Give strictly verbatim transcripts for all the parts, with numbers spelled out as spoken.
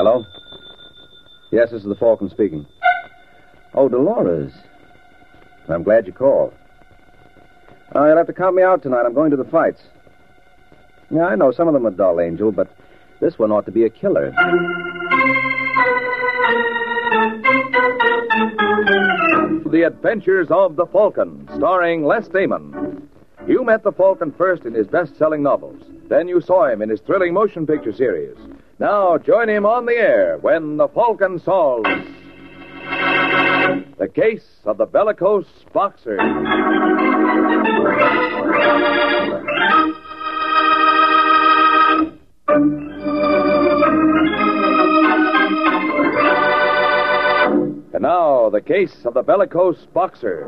Hello? Yes, this is the Falcon speaking. Oh, Dolores. I'm glad you called. Oh, you'll have to count me out tonight. I'm going to the fights. Yeah, I know some of them are dull, Angel, but this one ought to be a killer. The Adventures of the Falcon, starring Les Damon. You met the Falcon first in his best-selling novels. Then you saw him in his thrilling motion picture series. Now join him on the air when the Falcon solves the case of the bellicose boxer. And now, the case of the bellicose boxer.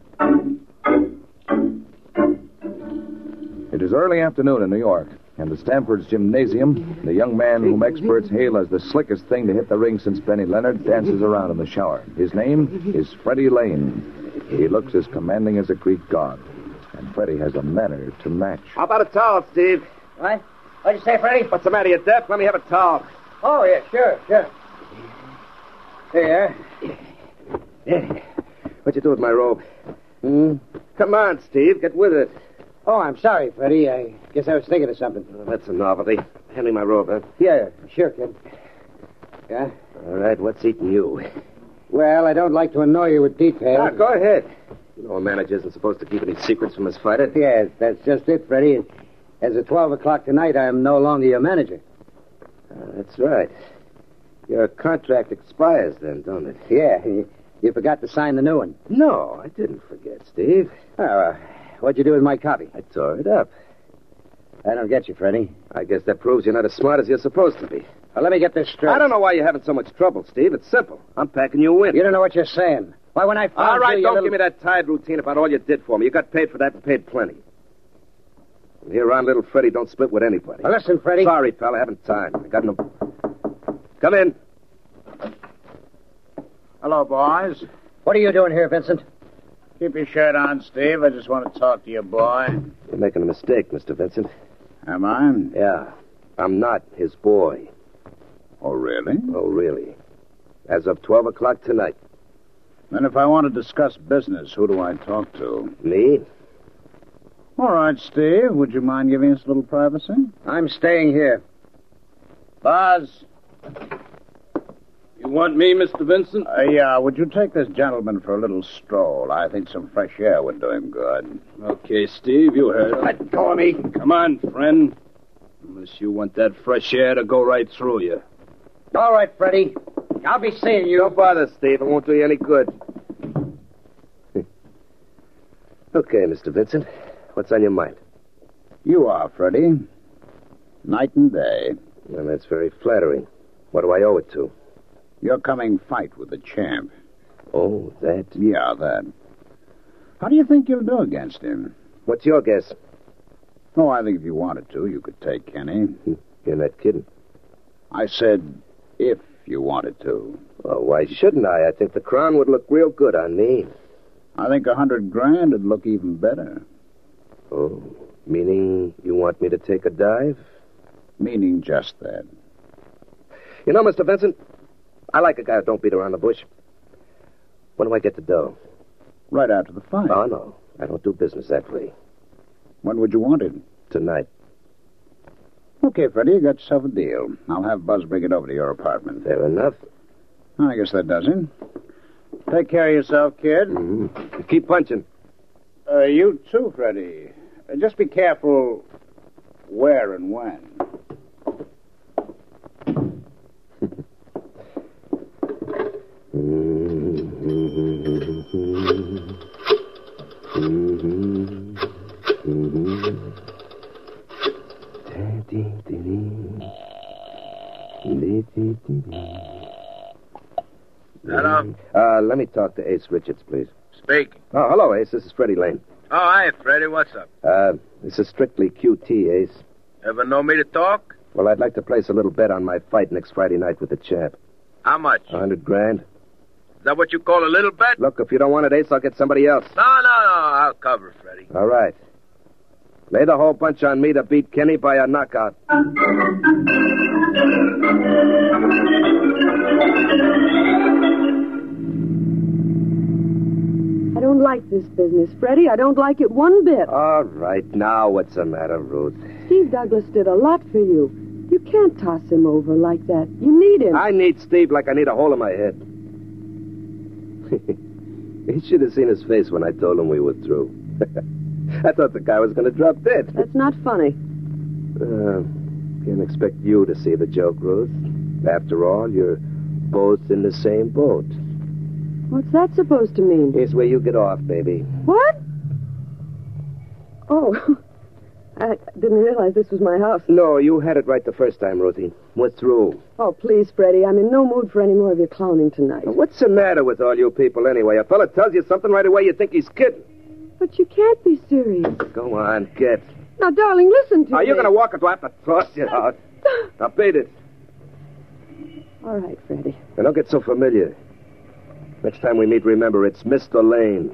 It is early afternoon in New York, and at Stanford's gymnasium, the young man whom experts hail as the slickest thing to hit the ring since Benny Leonard dances around in the shower. His name is Freddie Lane. He looks as commanding as a Greek god, and Freddie has a manner to match. How about a towel, Steve? What? What'd you say, Freddie? What's the matter, you deaf? Let me have a towel. Oh, yeah, sure, sure. Here you are. Yeah. What'd you do with my robe? Hmm? Come on, Steve. Get with it. Oh, I'm sorry, Freddie. I guess I was thinking of something. Oh, that's a novelty. Hand me my robe, huh? Yeah, sure, kid. Yeah? All right, what's eating you? Well, I don't like to annoy you with details. Ah, go ahead. You know a manager isn't supposed to keep any secrets from his fighter. Yes, that's just it, Freddie. As of twelve o'clock tonight, I am no longer your manager. Uh, that's right. Your contract expires then, don't it? Yeah, you, you forgot to sign the new one. No, I didn't forget, Steve. Oh, uh, what'd you do with my copy? I tore it up. I don't get you, Freddie. I guess that proves you're not as smart as you're supposed to be. Well, let me get this straight. I don't know why you're having so much trouble, Steve. It's simple. I'm packing you in. You don't know what you're saying. Why, when I found All right, you, don't you give me that tired routine about all you did for me. You got paid for that and paid plenty. From here on, little Freddie don't split with anybody. Well, listen, Freddie. Sorry, pal. I haven't time. I got no... Come in. Hello, boys. What are you doing here, Vincent? Keep your shirt on, Steve. I just want to talk to your boy. You're making a mistake, Mister Vincent. Am I? Yeah. I'm not his boy. Oh, really? Oh, really? As of twelve o'clock tonight. Then if I want to discuss business, who do I talk to? Me? All right, Steve. Would you mind giving us a little privacy? I'm staying here. Buzz. You want me, Mister Vincent? Uh, yeah, would you take this gentleman for a little stroll? I think some fresh air would do him good. Okay, Steve, you heard him. Let go of me. Come on, friend. Unless you want that fresh air to go right through you. All right, Freddie. I'll be seeing you. Don't bother, Steve. It won't do you any good. Okay, Mister Vincent. What's on your mind? You are, Freddie. Night and day. Well, that's very flattering. What do I owe it to? Your coming fight with the champ. Oh, that? Yeah, that. How do you think you'll do against him? What's your guess? Oh, I think if you wanted to, you could take Kenny. You're not kidding. I said, if you wanted to. Well, why shouldn't I? I think the crown would look real good on me. I think a hundred grand would look even better. Oh, meaning you want me to take a dive? Meaning just that. You know, Mister Vincent, I like a guy who don't beat around the bush. When do I get the dough? Right after the fight. Oh, no. I don't do business that way. When would you want it? Tonight. Okay, Freddie, you got yourself a deal. I'll have Buzz bring it over to your apartment. Fair enough. I guess that does it. Take care of yourself, kid. Mm-hmm. Keep punching. Uh, you too, Freddie. Uh, just be careful where and when. Hello? Uh, let me talk to Ace Richards, please. Speaking. Oh, hello, Ace. This is Freddie Lane. Oh, hi, Freddie. What's up? Uh, this is strictly Q T, Ace. Ever know me to talk? Well, I'd like to place a little bet on my fight next Friday night with the champ. How much? A hundred grand. Is that what you call a little bet? Look, if you don't want it, Ace, I'll get somebody else. No, no, no. I'll cover, Freddie. All right. Lay the whole bunch on me to beat Kenny by a knockout. I don't like this business, Freddie. I don't like it one bit. All right, now what's the matter, Ruth? Steve Douglas did a lot for you. You can't toss him over like that. You need him. I need Steve like I need a hole in my head. He should have seen his face when I told him we were through. I thought the guy was going to drop dead. That's not funny. Uh, can't expect you to see the joke, Ruth. After all, you're both in the same boat. What's that supposed to mean? Here's where you get off, baby. What? Oh, I didn't realize this was my house. No, you had it right the first time, Ruthie. We're through. Oh, please, Freddie. I'm in no mood for any more of your clowning tonight. Now, what's the matter with all you people anyway? A fella tells you something right away, you think he's kidding. But you can't be serious. Go on, get. Now, darling, listen to Are me. you going to walk or do I have to toss you out? Now, beat it. All right, Freddie. Now, don't get so familiar. Next time we meet, remember, it's Mister Lane.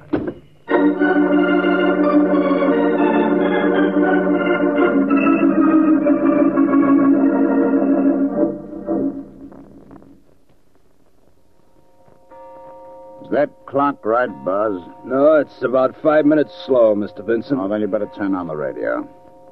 Is that clock right, Buzz? No, it's about five minutes slow, Mister Vincent. Oh, then you better turn on the radio.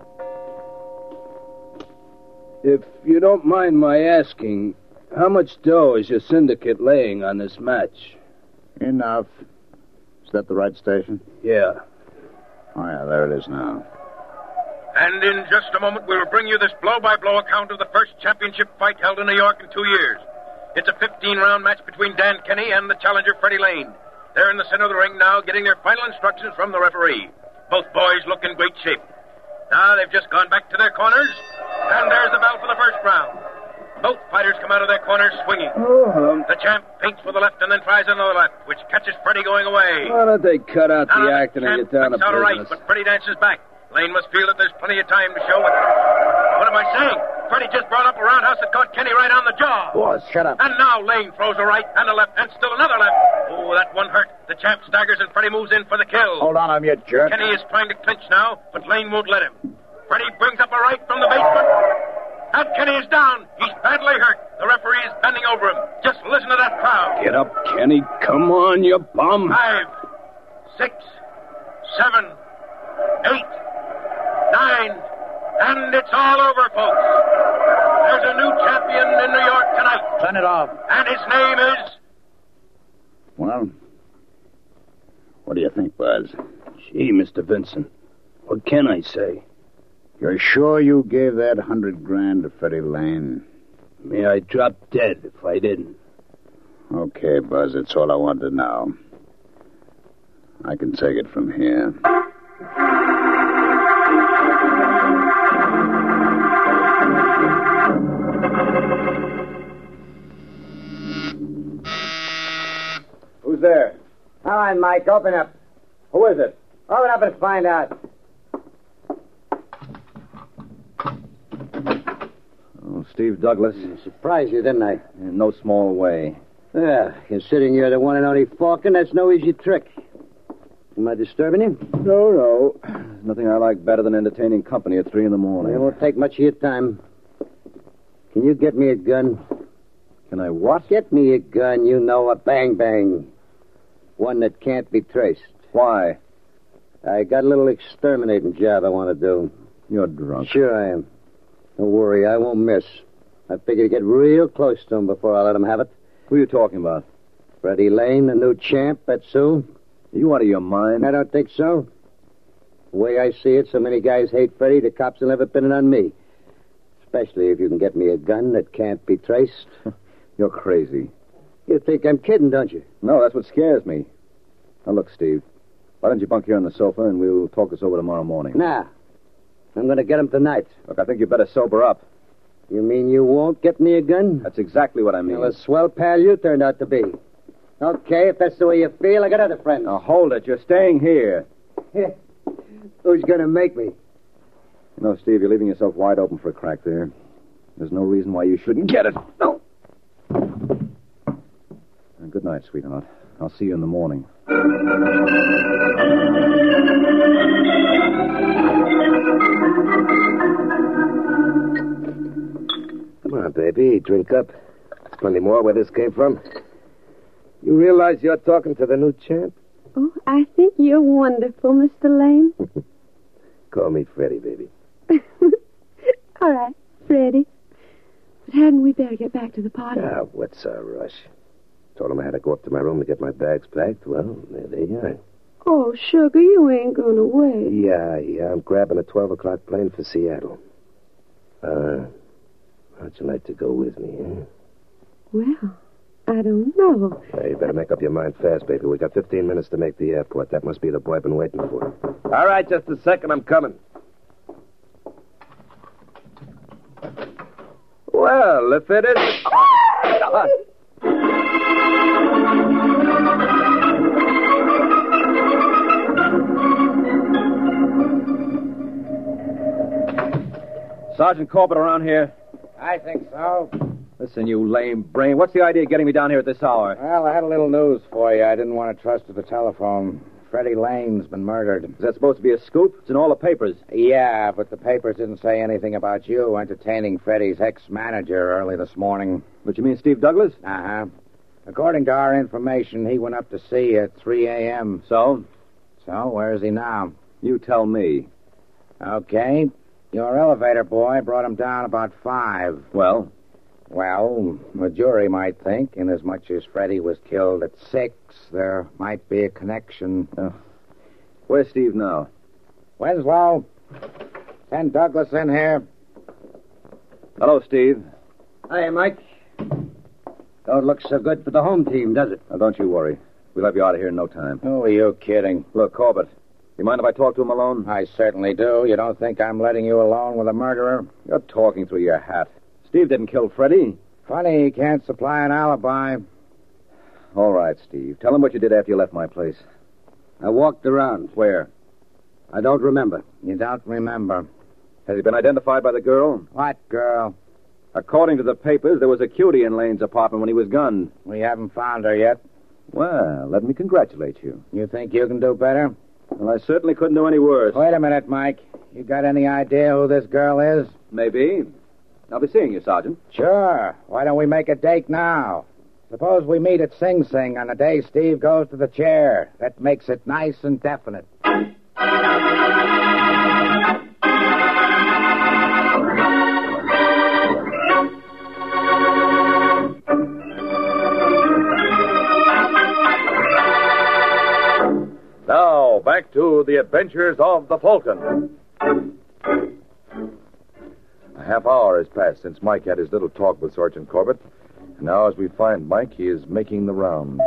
If you don't mind my asking, how much dough is your syndicate laying on this match? Enough. Is that the right station? Yeah. Oh, yeah, there it is now. And in just a moment, we'll bring you this blow-by-blow account of the first championship fight held in New York in two years. It's a fifteen-round match between Dan Kenny and the challenger, Freddie Lane. They're in the center of the ring now, getting their final instructions from the referee. Both boys look in great shape. Now they've just gone back to their corners, and there's the bell for the first round. Both fighters come out of their corners swinging. Oh, The champ feints for the left and then tries another left, which catches Freddie going away. why don't they cut out Now the acting and champ get down to flicks out a right, business? but Freddie dances back. Lane must feel that there's plenty of time to show what... What am I saying? Freddie just brought up a roundhouse that caught Kenny right on the jaw. Boss, shut up. And now Lane throws a right and a left and still another left. Oh, that one hurt. The champ staggers and Freddie moves in for the kill. Hold on, I'm you jerk. Kenny is trying to clinch now, but Lane won't let him. Freddie brings up a right from the basement. And Kenny is down. He's badly hurt. The referee is bending over him. Just listen to that crowd. Get up, Kenny. Come on, you bum. Five, six, seven, eight, nine, and it's all over, folks. There's a new champion in New York tonight, Turn it off. and his name is... Well, what do you think, Buzz? Gee, Mister Vincent, what can I say? You're sure you gave that hundred grand to Freddie Lane? May I drop dead if I didn't. Okay, Buzz, that's all I wanted to know. I can take it from here. Who's there? All right, Mike, open up. Who is it? Open up and find out. Oh, Steve Douglas. Surprised you, didn't I? In no small way. Yeah, considering you're the one and only Falcon, that's no easy trick. Am I disturbing you? No, no. There's nothing I like better than entertaining company at three in the morning. It won't take much of your time. Can you get me a gun? Can I what? Get me a gun, you know, a bang-bang. One that can't be traced. Why? I got a little exterminating job I want to do. You're drunk. Sure I am. Don't worry, I won't miss. I figure to get real close to him before I let him have it. Who are you talking about? Freddie Lane, the new champ, that's who. Are you out of your mind? I don't think so. The way I see it, so many guys hate Freddie, the cops will never pin it on me. Especially if you can get me a gun that can't be traced. You're crazy. You think I'm kidding, don't you? No, that's what scares me. Now, look, Steve. Why don't you bunk here on the sofa and we'll talk this over tomorrow morning? Nah. I'm going to get him tonight. Look, I think you better sober up. You mean you won't get me a gun? That's exactly what I mean. Well, a swell pal you turned out to be. Okay, if that's the way you feel, I got other friends. Now, hold it. You're staying here. Who's going to make me? You know, Steve, you're leaving yourself wide open for a crack there. There's no reason why you shouldn't get it. No. Good night, sweetheart. I'll see you in the morning. Come on, baby. Drink up. Plenty more where this came from. You realize you're talking to the new champ? Oh, I think you're wonderful, Mister Lane. Call me Freddie, baby. All right, Freddie. But hadn't we better get back to the party? Ah, what's our rush? Told him I had to go up to my room to get my bags packed. Well, there they are. Oh, sugar, you ain't gonna wait. Yeah, yeah, I'm grabbing a twelve o'clock plane for Seattle. Uh, how'd you like to go with me, eh? Well, I don't know. Well, you better make up your mind fast, baby. We got fifteen minutes to make the airport. That must be the boy I've been waiting for. All right, just a second. I'm coming. Well, if it isn't... Oh! Sergeant Corbett around here? I think so. Listen, you lame brain. What's the idea of getting me down here at this hour? Well, I had a little news for you. I didn't want to trust to the telephone. Freddie Lane's been murdered. Is that supposed to be a scoop? It's in all the papers. Yeah, but the papers didn't say anything about you entertaining Freddie's ex-manager early this morning. What, you mean Steve Douglas? Uh-huh. According to our information, he went up to sea at three a.m. So? So, where is he now? You tell me. Okay. Your elevator boy brought him down about five. Well? Well, the jury might think, inasmuch as Freddie was killed at six, there might be a connection. Uh, where's Steve now? Winslow, send Douglas in here. Hello, Steve. Hi, Mike. Don't look so good for the home team, does it? Now, don't you worry. We'll have you out of here in no time. Who are you kidding? Look, Corbett, you mind if I talk to him alone? I certainly do. You don't think I'm letting you alone with a murderer? You're talking through your hat. Steve didn't kill Freddie. Funny he can't supply an alibi. All right, Steve. Tell him what you did after you left my place. I walked around. Where? I don't remember. You don't remember. Has he been identified by the girl? What girl? According to the papers, there was a cutie in Lane's apartment when he was gunned. We haven't found her yet. Well, let me congratulate you. You think you can do better? Well, I certainly couldn't do any worse. Wait a minute, Mike. You got any idea who this girl is? Maybe. I'll be seeing you, Sergeant. Sure. Why don't we make a date now? Suppose we meet at Sing Sing on the day Steve goes to the chair. That makes it nice and definite. Now, back to the adventures of the Falcon. A half hour has passed since Mike had his little talk with Sergeant Corbett. And now, as we find Mike, he is making the rounds.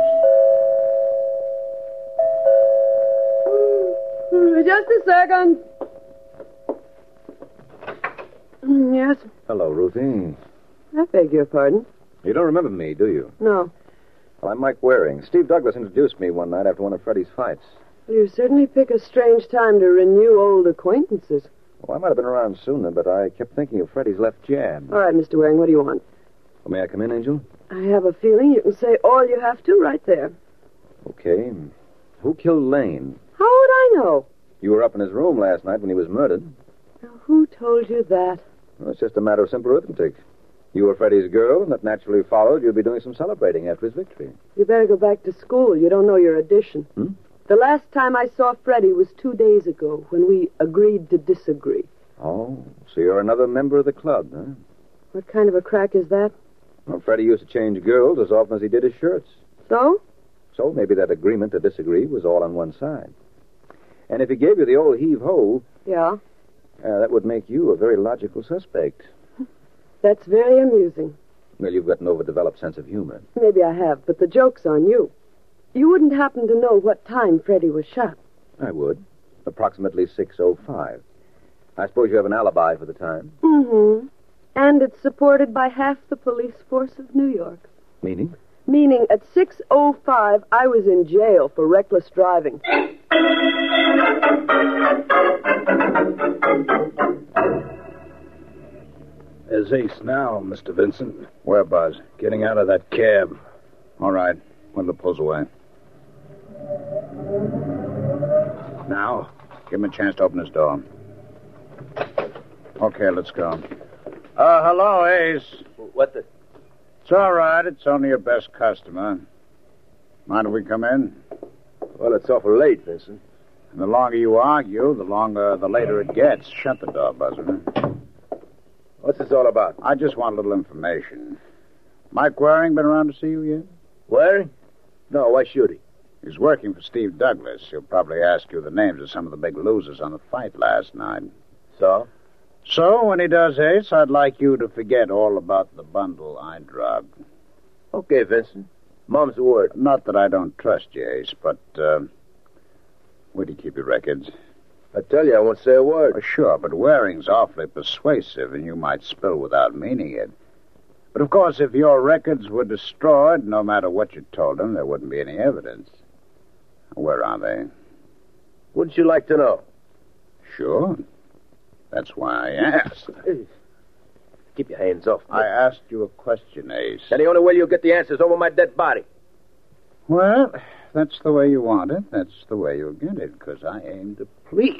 Just a second. Yes? Hello, Ruthie. I beg your pardon. You don't remember me, do you? No. Well, I'm Mike Waring. Steve Douglas introduced me one night after one of Freddie's fights. You certainly pick a strange time to renew old acquaintances. Well, I might have been around sooner, but I kept thinking of Freddie's left jab. All right, Mister Waring, what do you want? Well, may I come in, Angel? I have a feeling you can say all you have to right there. Okay. Who killed Lane? How would I know? You were up in his room last night when he was murdered. Now, who told you that? Well, it's just a matter of simple arithmetic. You were Freddie's girl, and that naturally followed you'd be doing some celebrating after his victory. You better go back to school. You don't know your addition. Hmm? The last time I saw Freddie was two days ago when we agreed to disagree. Oh, so you're another member of the club, huh? What kind of a crack is that? Well, Freddie used to change girls as often as he did his shirts. So? So maybe that agreement to disagree was all on one side. And if he gave you the old heave-ho, Yeah? uh, that would make you a very logical suspect. That's very amusing. Well, you've got an overdeveloped sense of humor. Maybe I have, but the joke's on you. You wouldn't happen to know what time Freddie was shot. I would. Approximately six oh five. I suppose you have an alibi for the time. Mm-hmm. And it's supported by half the police force of New York. Meaning? Meaning at six oh five, I was in jail for reckless driving. There's Ace now, Mister Vincent. Where, Buzz? Getting out of that cab. All right. Wendell pulls away. Now? Give him a chance to open his door. Okay, let's go. Uh, hello, Ace. What the... It's all right. It's only your best customer. Mind if we come in? Well, it's awful late, Vincent. And the longer you argue, the longer, the later it gets. Shut the door, Buzzer. What's this all about? I just want a little information. Mike Waring been around to see you yet? Waring? No, why should he? He's working for Steve Douglas. He'll probably ask you the names of some of the big losers on the fight last night. So? So, when he does, Ace, I'd like you to forget all about the bundle I drugged. Okay, Vincent. Mom's the word. Not that I don't trust you, Ace, but, uh, where do you keep your records? I tell you, I won't say a word. Well, sure, but Waring's awfully persuasive, and you might spill without meaning it. But, of course, if your records were destroyed, no matter what you told him, there wouldn't be any evidence. Where are they? Wouldn't you like to know? Sure. That's why I asked. Keep your hands off me. I asked you a question, Ace. And the only way you'll get the answer is over my dead body. Well, that's the way you want it. That's the way you'll get it, because I aim to please.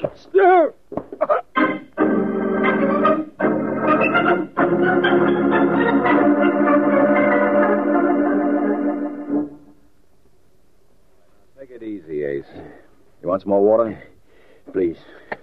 Take it easy, Ace. You want some more water? Please.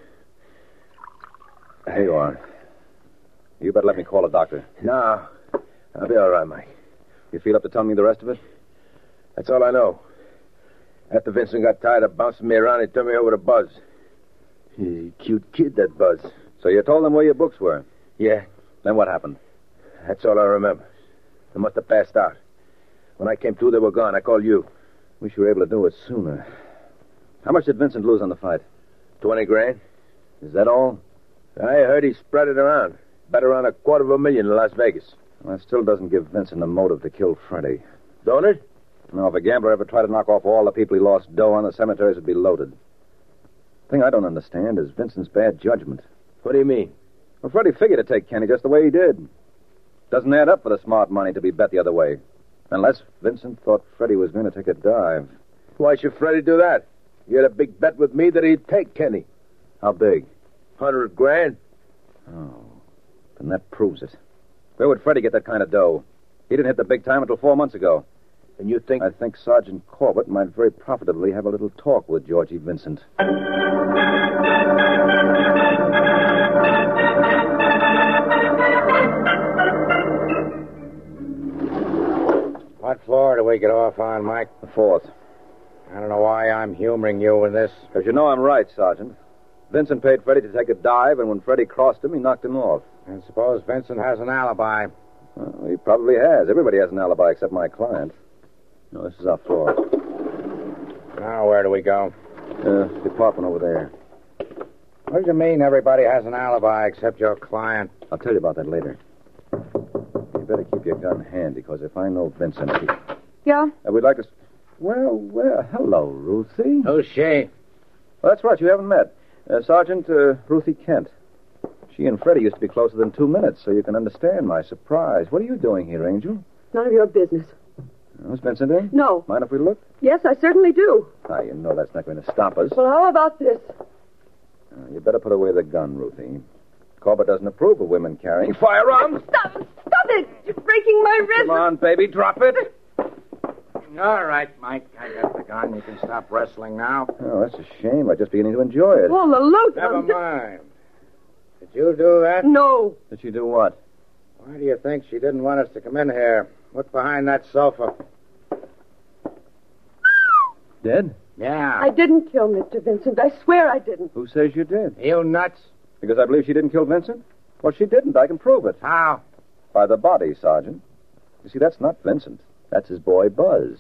Here you are. You better let me call a doctor. No, I'll be all right, Mike. You feel up to telling me the rest of it? That's all I know. After Vincent got tired of bouncing me around, he turned me over to Buzz. He, cute kid, that Buzz. So you told them where your books were? Yeah. Then what happened? That's all I remember. They must have passed out. When I came to, they were gone. I called you. Wish you were able to do it sooner. How much did Vincent lose on the fight? Twenty grand. Is that all? I heard he spread it around. Bet around a quarter of a million in Las Vegas. Well, that still doesn't give Vincent a motive to kill Freddie. Don't it? No, if a gambler ever tried to knock off all the people he lost dough on, the cemeteries would be loaded. The thing I don't understand is Vincent's bad judgment. What do you mean? Well, Freddie figured to take Kenny just the way he did. Doesn't add up for the smart money to be bet the other way. Unless Vincent thought Freddie was going to take a dive. Why should Freddie do that? He had a big bet with me that he'd take Kenny. How big? Hundred grand. Oh, then that proves it. Where would Freddie get that kind of dough? He didn't hit the big time until four months ago. And you think... I think Sergeant Corbett might very profitably have a little talk with Georgie Vincent. What floor do we get off on, Mike? The fourth. I don't know why I'm humoring you in this. Because you know I'm right, Sergeant. Vincent paid Freddie to take a dive, and when Freddie crossed him, he knocked him off. And suppose Vincent has an alibi. Well, he probably has. Everybody has an alibi except my client. No, this is our floor. Now, where do we go? Uh, department over there. What do you mean everybody has an alibi except your client? I'll tell you about that later. You better keep your gun handy, because if I know Vincent... He... Yeah? Uh, we'd like to... Well, well, hello, Ruthie. Who's she? Well, that's right, you haven't met. Uh, Sergeant uh, Ruthie Kent. She and Freddie used to be closer than two minutes, so you can understand my surprise. What are you doing here, Angel? None of your business. Oh, is Vincent in? No. Mind if we look? Yes, I certainly do. Ah, you know that's not going to stop us. Well, how about this? Uh, you better put away the gun, Ruthie. Corbett doesn't approve of women carrying firearms. Stop! Stop it! You're breaking my wrist. Come on, baby, drop it. All right, Mike. I got the gun. You can stop wrestling now. Oh, that's a shame. I'm just beginning to enjoy it. Well, the loot... Never I'm just- mind. Did you do that? No. Did she do what? Why do you think she didn't want us to come in here? Look behind that sofa. Dead? Yeah. I didn't kill Mister Vincent. I swear I didn't. Who says you did? You nuts? Because I believe she didn't kill Vincent? Well, she didn't. I can prove it. How? By the body, Sergeant. You see, that's not Vincent. That's his boy, Buzz.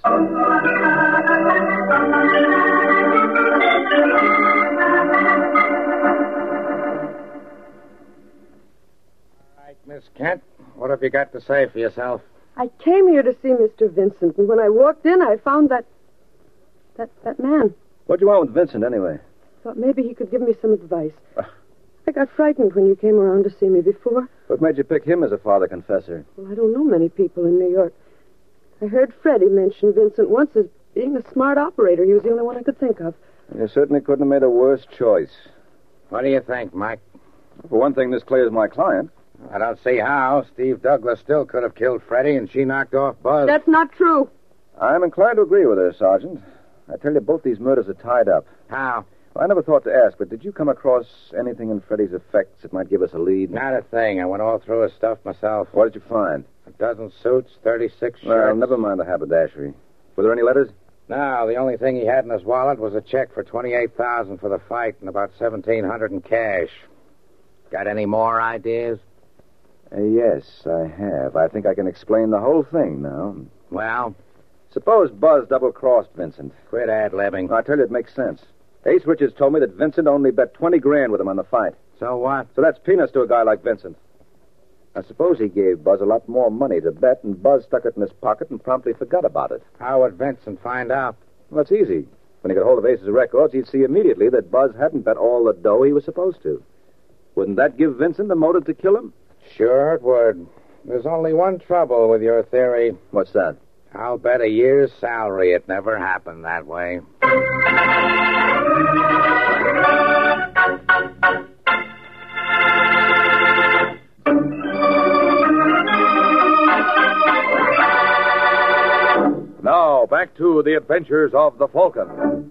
Miss Kent, what have you got to say for yourself? I came here to see Mister Vincent, and when I walked in, I found that... that, that man. What do you want with Vincent, anyway? Thought maybe he could give me some advice. I got frightened when you came around to see me before. What made you pick him as a father confessor? Well, I don't know many people in New York. I heard Freddie mention Vincent once as being a smart operator. He was the only one I could think of. You certainly couldn't have made a worse choice. What do you think, Mike? For one thing, this clears my client. I don't see how. Steve Douglas still could have killed Freddie, and she knocked off Buzz. That's not true. I'm inclined to agree with her, Sergeant. I tell you, both these murders are tied up. How? Well, I never thought to ask, but did you come across anything in Freddie's effects that might give us a lead? Not a thing. I went all through his stuff myself. What did you find? A dozen suits, thirty-six shirts. Well, never mind the haberdashery. Were there any letters? No, the only thing he had in his wallet was a check for twenty-eight thousand dollars for the fight and about seventeen hundred dollars in cash. Got any more ideas? Uh, yes, I have. I think I can explain the whole thing now. Well? Suppose Buzz double-crossed Vincent. Quit ad-libbing. I tell you, it makes sense. Ace Richards told me that Vincent only bet twenty grand with him on the fight. So what? So that's peanuts to a guy like Vincent. I suppose he gave Buzz a lot more money to bet, and Buzz stuck it in his pocket and promptly forgot about it. How would Vincent find out? Well, that's easy. When he got hold of Ace's records, he'd see immediately that Buzz hadn't bet all the dough he was supposed to. Wouldn't that give Vincent the motive to kill him? Sure it would. There's only one trouble with your theory. What's that? I'll bet a year's salary it never happened that way. Now, back to the adventures of the Falcon.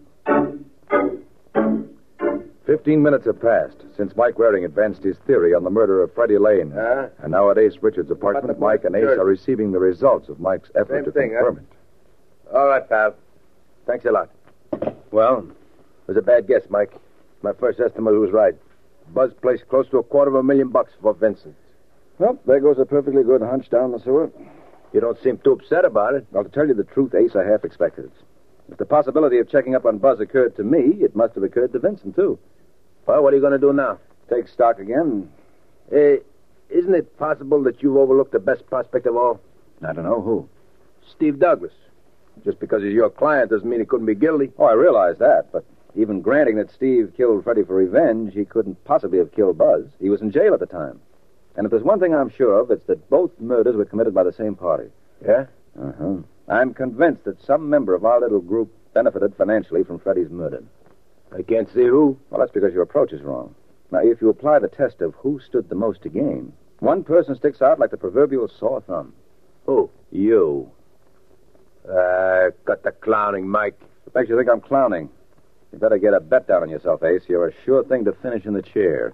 Fifteen minutes have passed since Mike Waring advanced his theory on the murder of Freddie Lane. Huh? And now at Ace Richards' apartment, Mike and Ace Sure. are receiving the results of Mike's effort Same to thing, confirm huh? it. All right, pal. Thanks a lot. Well, it was a bad guess, Mike. My first estimate was right. Buzz placed close to a quarter of a million bucks for Vincent. Well, there goes a perfectly good hunch down the sewer. You don't seem too upset about it. Well, to tell you the truth, Ace, I half expected it. If the possibility of checking up on Buzz occurred to me, it must have occurred to Vincent, too. Well, what are you going to do now? Take stock again. Eh, isn't it possible that you've overlooked the best prospect of all? I don't know who. Steve Douglas. Just because he's your client doesn't mean he couldn't be guilty. Oh, I realize that, but even granting that Steve killed Freddie for revenge, he couldn't possibly have killed Buzz. He was in jail at the time. And if there's one thing I'm sure of, it's that both murders were committed by the same party. Yeah? Uh-huh. I'm convinced that some member of our little group benefited financially from Freddie's murder. I can't see who. Well, that's because your approach is wrong. Now, if you apply the test of who stood the most to gain, one person sticks out like the proverbial sore thumb. Who? You. Uh, got the clowning, Mike. What makes you think I'm clowning? You better get a bet down on yourself, Ace. You're a sure thing to finish in the chair.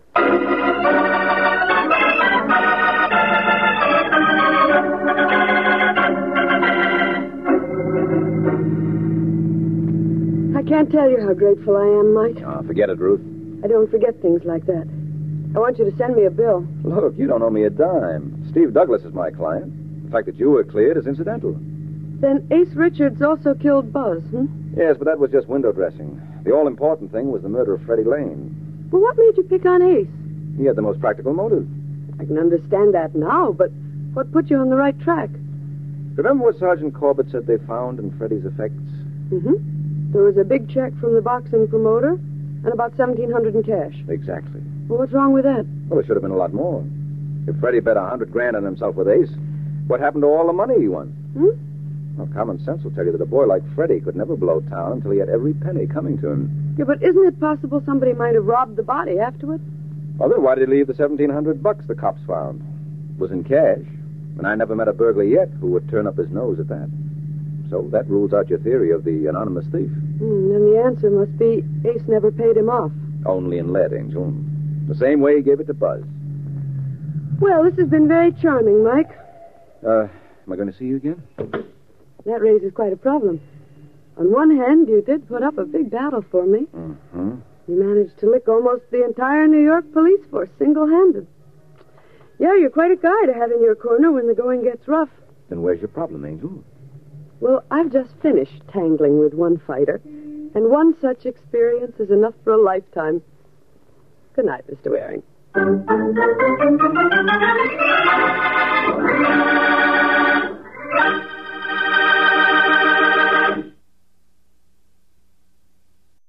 I can't tell you how grateful I am, Mike. Oh, forget it, Ruth. I don't forget things like that. I want you to send me a bill. Look, you don't owe me a dime. Steve Douglas is my client. The fact that you were cleared is incidental. Then Ace Richards also killed Buzz, hmm? Yes, but that was just window dressing. The all-important thing was the murder of Freddie Lane. Well, what made you pick on Ace? He had the most practical motive. I can understand that now, but what put you on the right track? Remember what Sergeant Corbett said they found in Freddie's effects? Mm-hmm. There was a big check from the boxing promoter and about seventeen hundred in cash. Exactly. Well, what's wrong with that? Well, it should have been a lot more. If Freddie bet a hundred grand on himself with Ace, what happened to all the money he won? Hmm? Well, common sense will tell you that a boy like Freddie could never blow town until he had every penny coming to him. Yeah, but isn't it possible somebody might have robbed the body afterward? Well, then why did he leave the seventeen hundred bucks the cops found? It was in cash, and I never met a burglar yet who would turn up his nose at that. So that rules out your theory of the anonymous thief. Hmm, then the answer must be Ace never paid him off. Only in lead, Angel. The same way he gave it to Buzz. Well, this has been very charming, Mike. Uh, am I going to see you again? That raises quite a problem. On one hand, you did put up a big battle for me. Mm-hmm. You managed to lick almost the entire New York police force single-handed. Yeah, you're quite a guy to have in your corner when the going gets rough. Then where's your problem, Angel? Well, I've just finished tangling with one fighter, and one such experience is enough for a lifetime. Good night, Mister Waring.